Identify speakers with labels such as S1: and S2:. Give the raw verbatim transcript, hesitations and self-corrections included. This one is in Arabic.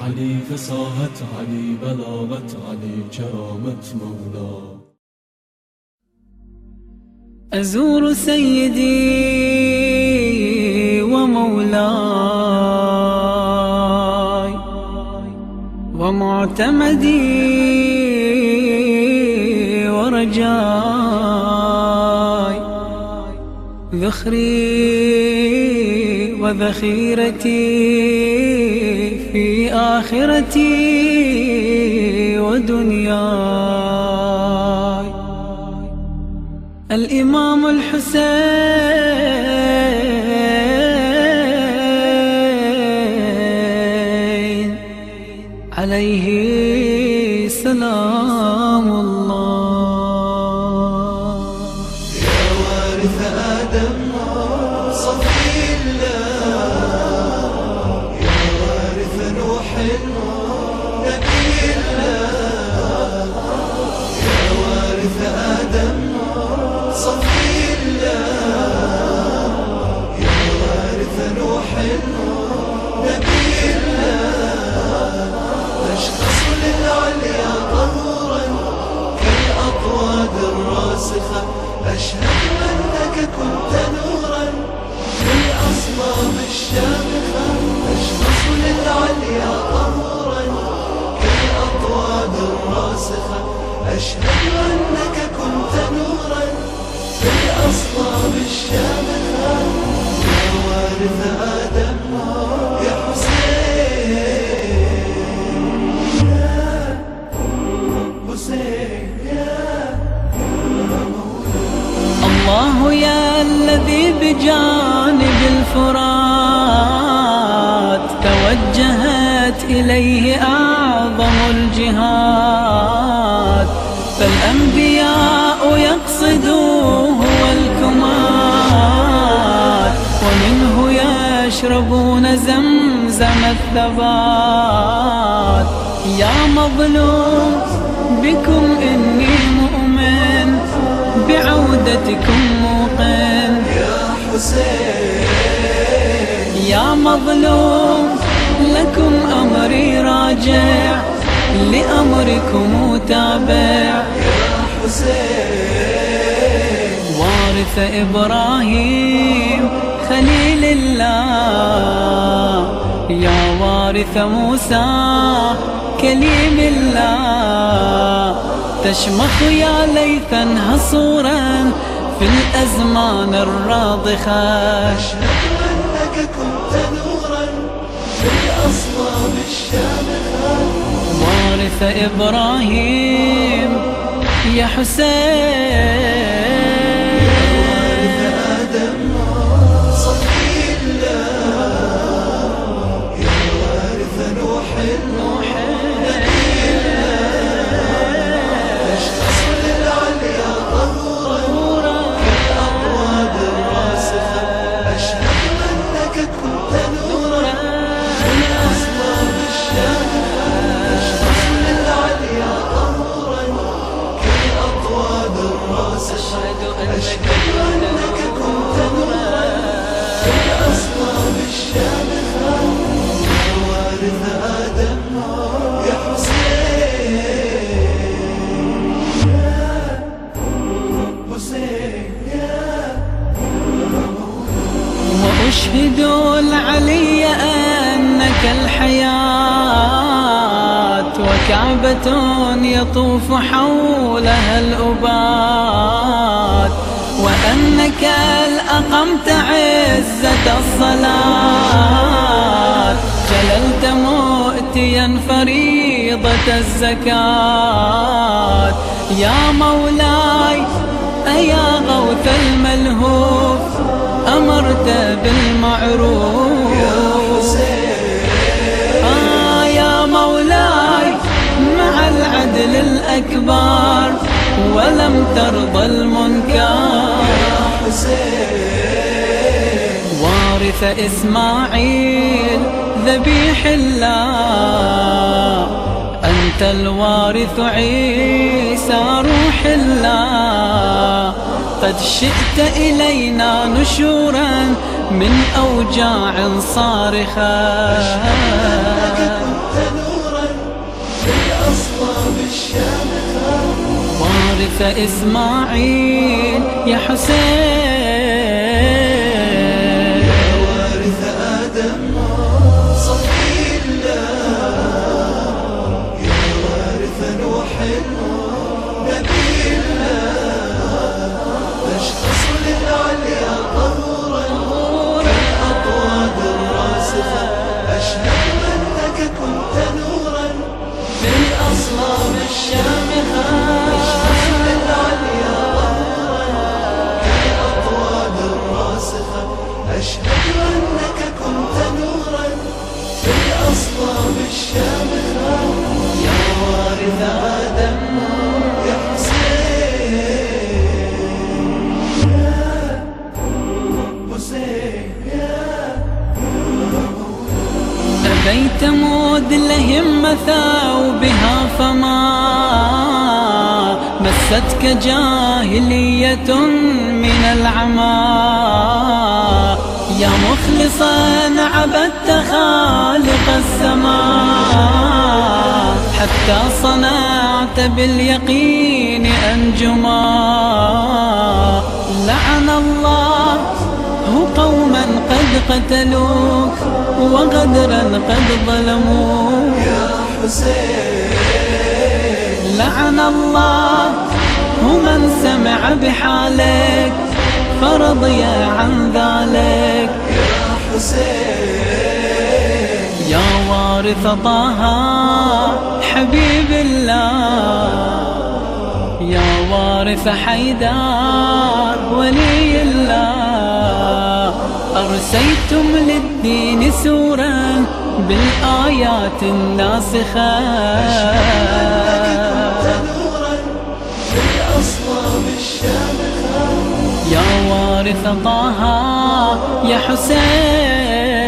S1: علي فصاحة علي بلاغة علي كرامة مولاه.
S2: أزور سيدي ومولاي ومعتمدي ورجاي، ذخري وذخيرتي في آخرتي ودنياي. الإمام الحسين عليه سلام الله.
S3: يا وارث آدم صفي الله، يا وارث نوح نبي الله، يا وارث آدم صفي الله، يا وارث نوح نبي الله. تشخص للعليا طهورا كالأطواد الراسخة، أشهد أنك كنت نورا في الأصلاب الشامخة. تشخص للعليا طهورا كالأطواد الراسخة، أشهد أنك كنت نورا في الأصلاب الشامخة. يا وارث آدم يا حسين، يا حسين يا
S2: الله يا الذي بجانب الفرات توجهت إليه أعظم الجهاد، فالأنبياء يقصدوه والكمات، ومنه يشربون زمزم الثبات. يا مظلوم بكم إني مؤمن، بعودتكم موقن.
S3: يا حسين
S2: يا مظلوم لكم أمري راجع، لأمركم تابع.
S3: يا حسين
S2: وارث إبراهيم خليل الله، يا وارث موسى كليم الله. تشمخ يا ليثا هصورا في الأزمان الراضخة،
S3: أشهد أنك كنت نورا في الأصلاب الشامخة.
S2: وارث إبراهيم يا حسين.
S3: وارث آدم صفي الله، يا وارث نوح نبي الله. تشخص للعليا طهورا كالأطواد الراسخة، أشهد أنك كنت نورا في الأصلاب الشامخة. تشخص للعليا طهورا كالأطواد الراسخة، أشهد أنك كنت نورا في الأصلاب الشامخة. يا وارث آدم يا حسين، يا حسين يا
S2: وأشهد العلي أنك الحياة، وكعبة يطوف حولها الأبات، وأنك الأقمت عزة الصلاة، جللت مؤتيا فريضة الزكاة. يا مولاي أيا غوث الملهوف أمرت بالمعروف.
S3: يا حسين
S2: آه يا مولاي مع العدل الأكبر ولم ترضى المنكر.
S3: يا حسين
S2: وارث إسماعيل ذبيح الله، أنت الوارث عيسى روح الله. قد شئت إلينا نشورا من أوجاع صارخة.
S3: أشهد أنك كنت
S2: وارث إسماعيل يا حسين،
S3: يا وارث آدم صفي الله، يا وارث نوح نبي الله، تشخص للعليا ظهورا كالأطواد الراسخة، أشهد أنك كنت نورا
S2: بالأصلاب الشامخة،
S3: تشخص للعليا ظهورا كالأطواد الراسخة، أشهد أنك كنت نورا بالأصلاب الشامخة، يا وارث آدم يا حسين، يا حسين يا
S2: أبيت مود لهمة وبها فما مستك جاهلية من العمى، يا مخلصا عبدت خالق السماء، حتى صنعت باليقين أنجما. لعن الله قوما قد قتلوك وغدرا قد ظلموك
S3: يا حسين،
S2: لعن الله من سمع بحالك فرضي عن ذلك
S3: يا حسين،
S2: يا وارث طه حبيب الله، يا وارث حيدر ولي الله، أرسيتم للدين سورا بالآيات الناسخة،
S3: نورا بالأصلاب الشامخة،
S2: يا وارث طه يا حسين.